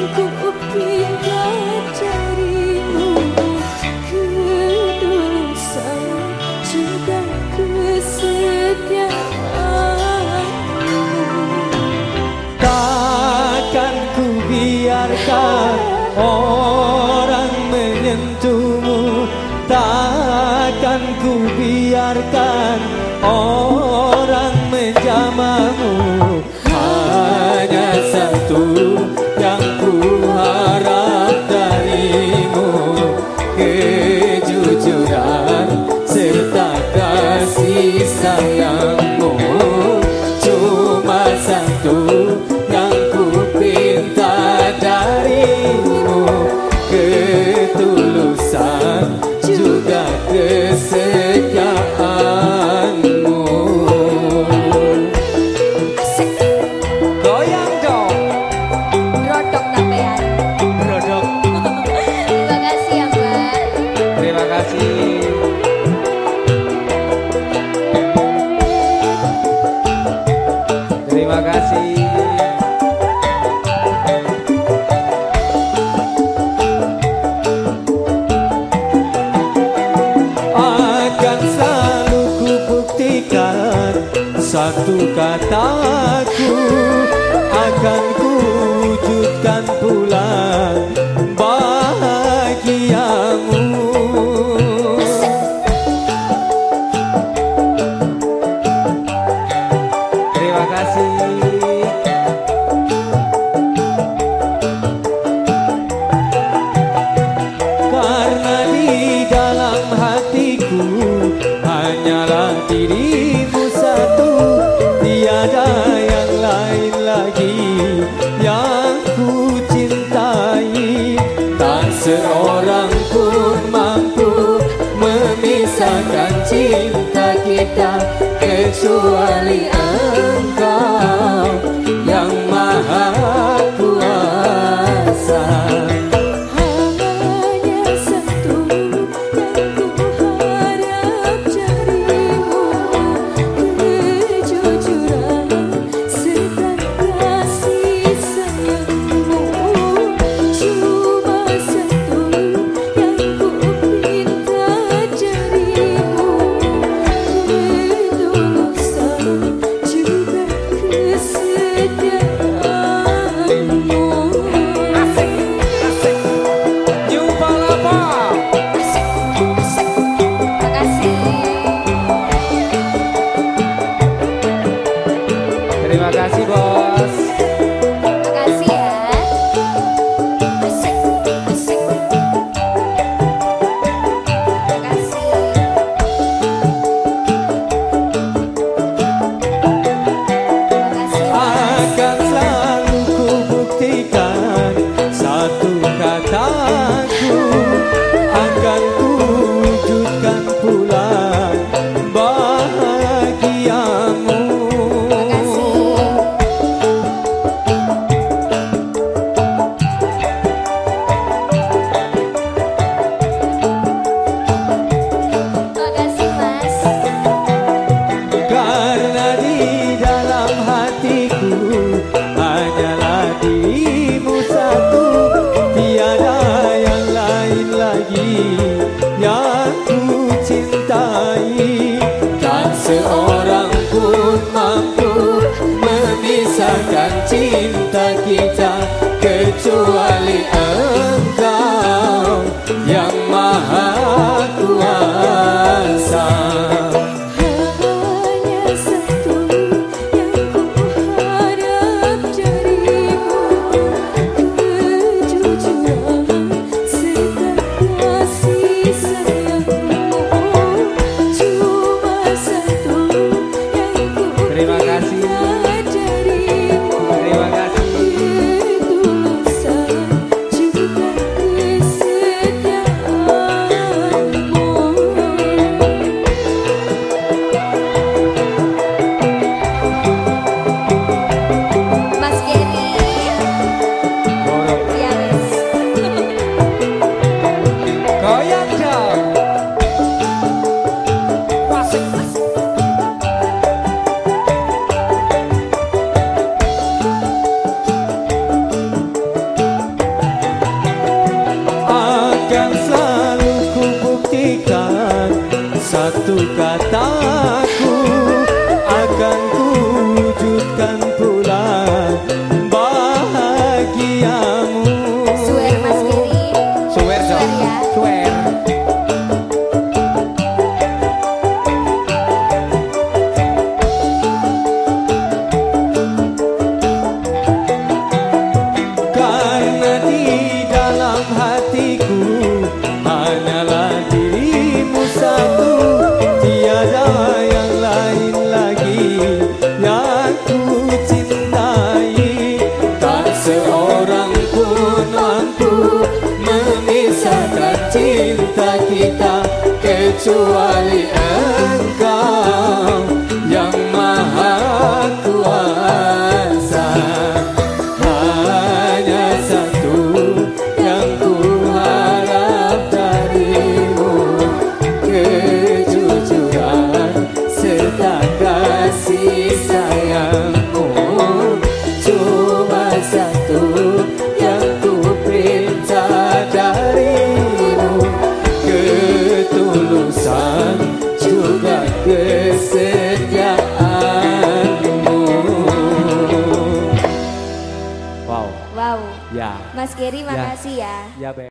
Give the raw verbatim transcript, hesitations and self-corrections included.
Orang menyentuhmu, takkan ku biarkan orang menjamahmu. Hanya satu yang ku harap darimu, kejujuran serta kasih sayangmu. Cuma satu yang ku pinta darimu, ketulusan juga kesetiaanmu. Goyang dong, rodok sampean. rodok. Terima kasih ya Mbak. Terima kasih. Terima kasih. Satu kataku akan ku wujudkan pula bahagiamu. Terima kasih. Karena di dalam hatiku hanyalah dirimu satu, tiada yang lain lagi yang ku cintai. Tak seorang pun mampu memisahkan cinta kita kecuali Engkau yang Maha Kuasa. Terima kasih bos. Makasih ya. Asik, asik. Makasih. Makasih. Akan selalu ku buktikan satu kataku, akan ku wujudkan pula bahagiamu. Makasih Mas. Karena di dalam hatiku hanyalah dirimu satu, tiada yang lain lagi yang ku cintai. Tak seorang pun mampu memisahkan cinta kita kecuali Engkau yang Maha Kuasa. Hanya satu yang ku harap darimu, kejujuran serta kasih sayangmu. Cuma satu yang ku Terima kasih. pinta darimu, Terima kasih. ketulusan juga kecuali Engkau yang Maha Kuasa. Hanya satu yang ku harap darimu, kejujuran serta kasih sayangmu. Cuma satu yang ku pinta darimu, ketulusan juga kesetiaanmu. Wow, Wow. ya, Mas Geri, makasih ya. ya, Be.